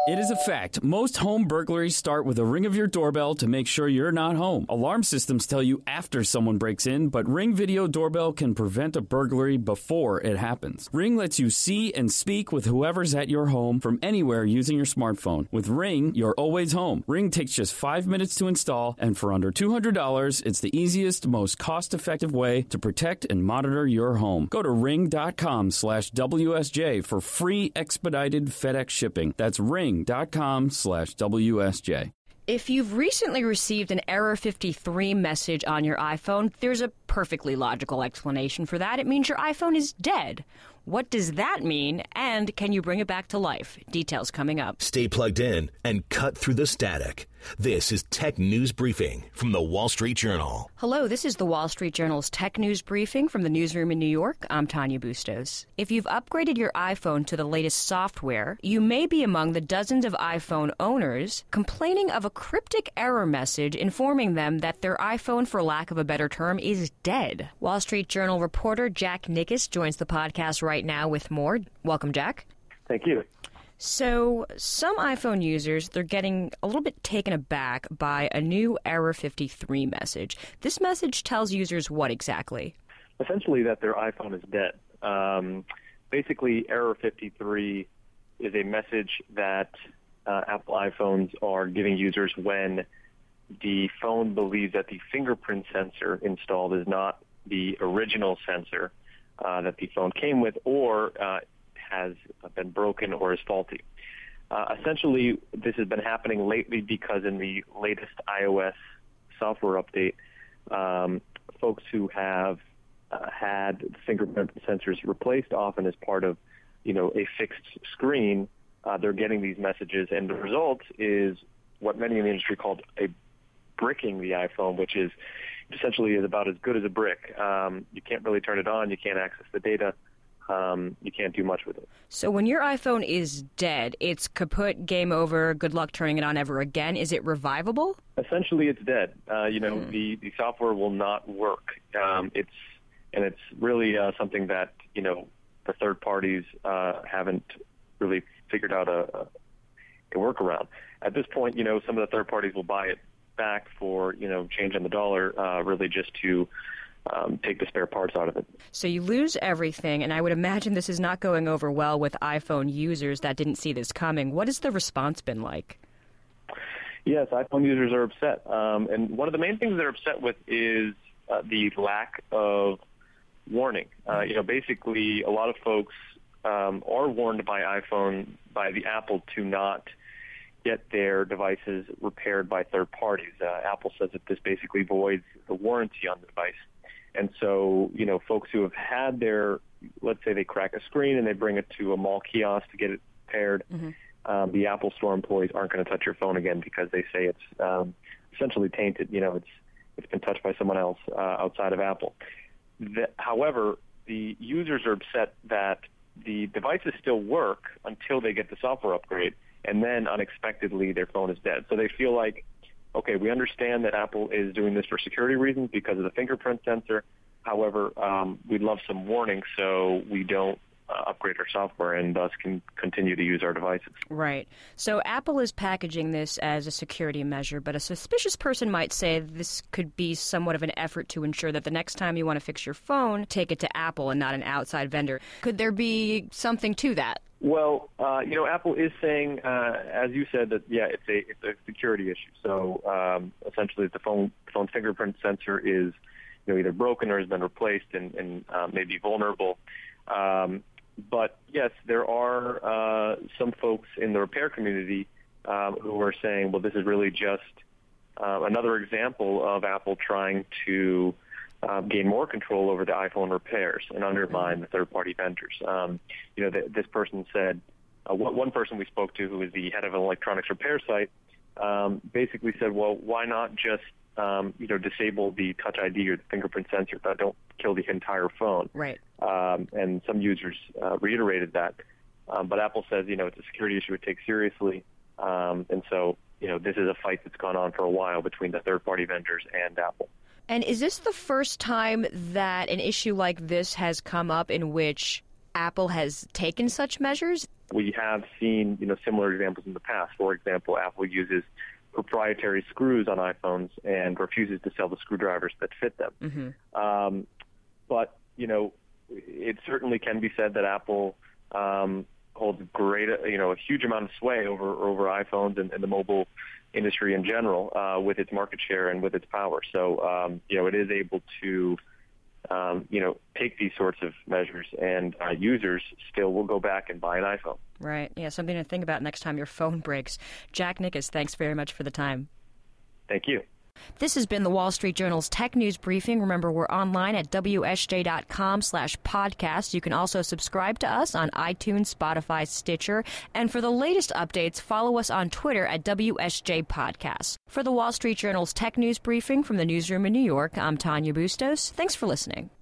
It is a fact. Most home burglaries start with a ring of your doorbell to make sure you're not home. Alarm systems tell you after someone breaks in, but Ring Video Doorbell can prevent a burglary before it happens. Ring lets you see and speak with whoever's at your home from anywhere using your smartphone. With Ring, you're always home. Ring takes just 5 minutes to install, and for under $200, it's the easiest, most cost-effective way to protect and monitor your home. Go to ring.com/WSJ for free expedited FedEx shipping. That's ring.com/WSJ. If you've recently received an Error 53 message on your iPhone, there's a perfectly logical explanation for that. It means your iPhone is dead. What does that mean, and can you bring it back to life? Details coming up. Stay plugged in and cut through the static. This is Tech News Briefing from the Wall Street Journal. Hello, this is the Wall Street Journal's Tech News Briefing from the newsroom in New York. I'm Tanya Bustos. If you've upgraded your iPhone to the latest software, you may be among the dozens of iPhone owners complaining of a cryptic error message informing them that their iPhone, for lack of a better term, is dead. Wall Street Journal reporter Jack Nickus joins the podcast right now with more. Welcome, Jack. Thank you. So some iPhone users, they're getting a little bit taken aback by a new Error 53 message. This message tells users what exactly? Essentially that their iPhone is dead. Basically, Error 53 is a message that Apple iPhones are giving users when the phone believes that the fingerprint sensor installed is not the original sensor that the phone came with, or has been broken or is faulty. Essentially, this has been happening lately because in the latest iOS software update, folks who have had fingerprint sensors replaced, often as part of, a fixed screen, they're getting these messages, and the result is what many in the industry called a bricking the iPhone, which is essentially is about as good as a brick. You can't really turn it on. You can't access the data. You can't do much with it. So when your iPhone is dead, it's kaput, game over, good luck turning it on ever again. Is it revivable? Essentially, it's dead. The software will not work. It's really something that, the third parties haven't really figured out a workaround. At this point, some of the third parties will buy it back for, change on the dollar, really just to take the spare parts out of it. So you lose everything, and I would imagine this is not going over well with iPhone users that didn't see this coming. What has the response been like? Yes, iPhone users are upset. And one of the main things they're upset with is the lack of warning. Basically, a lot of folks are warned by the Apple to not get their devices repaired by third parties. Apple says that this basically voids the warranty on the device. And so, folks who have had let's say they crack a screen and they bring it to a mall kiosk to get it repaired, the Apple Store employees aren't going to touch your phone again because they say it's essentially tainted. It's been touched by someone else outside of Apple. However, the users are upset that the devices still work until they get the software upgrade, and then unexpectedly their phone is dead. So they feel like, okay, we understand that Apple is doing this for security reasons because of the fingerprint sensor. However, we'd love some warning so we don't upgrade our software and thus can continue to use our devices. Right. So Apple is packaging this as a security measure, but a suspicious person might say this could be somewhat of an effort to ensure that the next time you want to fix your phone, take it to Apple and not an outside vendor. Could there be something to that? Well, Apple is saying, as you said, that it's a security issue. So essentially, the phone's fingerprint sensor is either broken or has been replaced and may be vulnerable. But yes, there are some folks in the repair community who are saying, well, this is really just another example of Apple trying to gain more control over the iPhone repairs and undermine the third-party vendors. This person said, one person we spoke to, who is the head of an electronics repair site, basically said, well, why not just disable the Touch ID or the fingerprint sensor, but don't kill the entire phone. Right. And some users reiterated that. But Apple says, it's a security issue it takes seriously. And so, this is a fight that's gone on for a while between the third-party vendors and Apple. And is this the first time that an issue like this has come up in which Apple has taken such measures? we have seen, similar examples in the past. For example, Apple uses proprietary screws on iPhones and refuses to sell the screwdrivers that fit them. Mm-hmm. But, it certainly can be said that Apple holds a huge amount of sway over iPhones and the mobile industry in general with its market share and with its power. So, it is able to, take these sorts of measures, and users still will go back and buy an iPhone. Right. Yeah, something to think about next time your phone breaks. Jack Nickus, thanks very much for the time. Thank you. This has been the Wall Street Journal's Tech News Briefing. Remember, we're online at WSJ.com/podcast. You can also subscribe to us on iTunes, Spotify, Stitcher. And for the latest updates, follow us on Twitter at WSJ Podcasts. For the Wall Street Journal's Tech News Briefing from the newsroom in New York, I'm Tanya Bustos. Thanks for listening.